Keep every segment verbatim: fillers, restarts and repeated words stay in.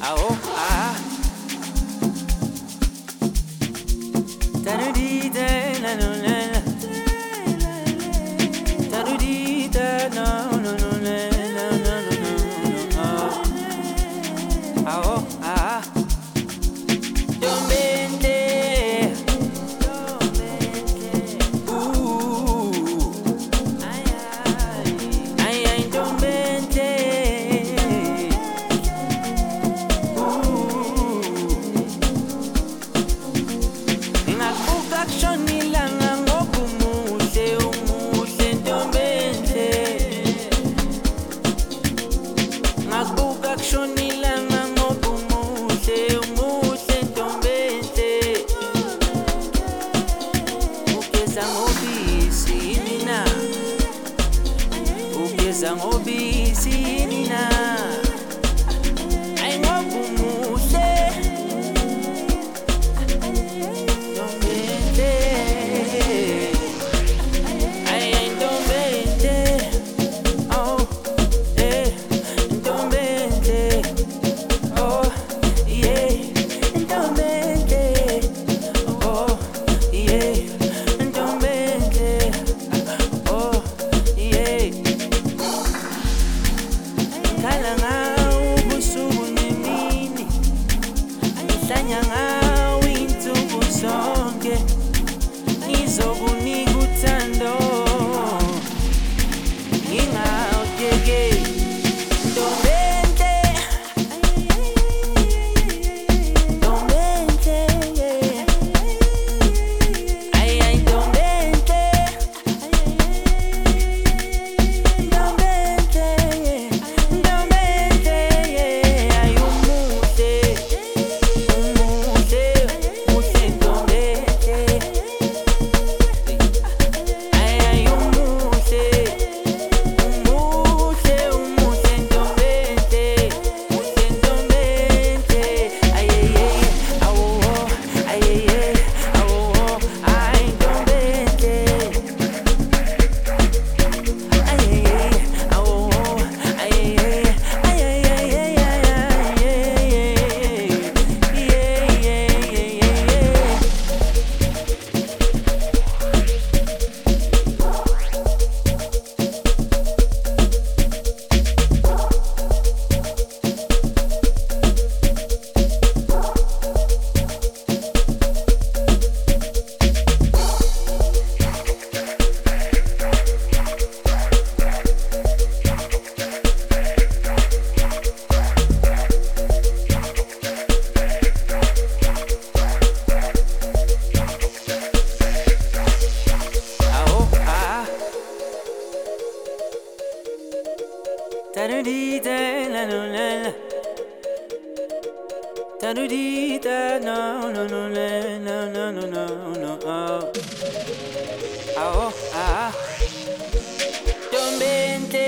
Aho, ah. Tarudita, la, la, la, la. Tarudita, no, no, no, la, la, no, no, no, no. Aho, ah. Domente. Ooh. Ay, ay. Ay, ay, domente. Shonilanga ngokumuhle umuhle ntombenhle ngakubuka kushonilanga ngokumuhle umuhle ntombenhle ugeza ngobisi yini na ugeza ngobisi yini na ayi ngokumuhle Tarudita, la, la, la, la. Tarudita, no, no, no, la, no, no, no, no, no, oh. Oh, ah. Domente.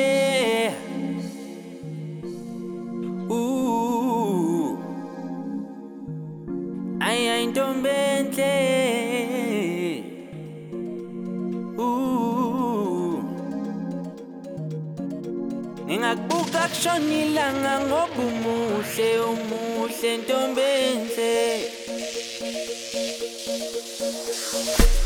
Ooh. Ay, ay, domente. Ngakubuka kushonilanga ngokumuhle umuhle ntombenhle